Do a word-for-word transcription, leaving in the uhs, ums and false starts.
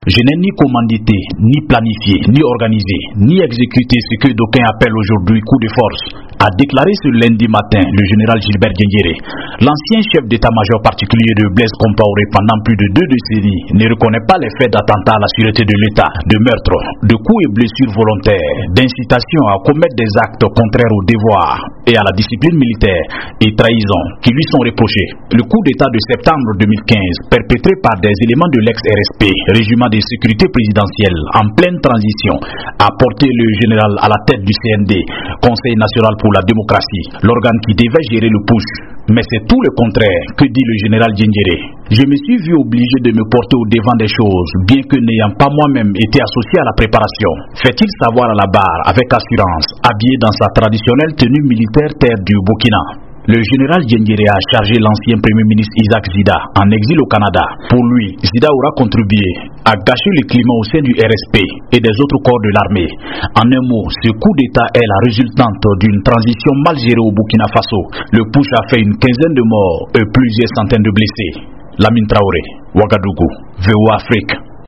Je n'ai ni commandité, ni planifié, ni organisé, ni exécuté ce que d'aucuns appellent aujourd'hui coup de force, a déclaré ce lundi matin le général Gilbert Diendéré. L'ancien chef d'état-major particulier de Blaise Compaoré pendant plus de deux décennies ne reconnaît pas les faits d'attentat à la sûreté de l'État, de meurtre, de coups et blessures volontaires, d'incitation à commettre des actes contraires au devoir et à la discipline militaire et trahison qui lui sont reprochés. Le coup d'État de septembre deux mille quinze, perpétré par des éléments de l'ex-R S P, régiment de sécurité présidentielle en pleine transition, a porté le général à la tête du C N D, Conseil national pour la démocratie, l'organe qui devait gérer le push. Mais c'est tout le contraire que dit le général Diendéré. Je me suis vu obligé de me porter au devant des choses, bien que n'ayant pas moi-même été associé à la préparation. Fait-il savoir à la barre avec assurance, habillé dans sa traditionnelle tenue militaire terre du Burkina. Le général Diendéré a chargé l'ancien premier ministre Isaac Zida en exil au Canada. Pour lui, Zida aura contribué à gâcher le climat au sein du R S P et des autres corps de l'armée. En un mot, ce coup d'État est la résultante d'une transition mal gérée au Burkina Faso. Le push a fait une quinzaine de morts et plusieurs centaines de blessés. Lamine Traoré, Ouagadougou, V O A Afrique.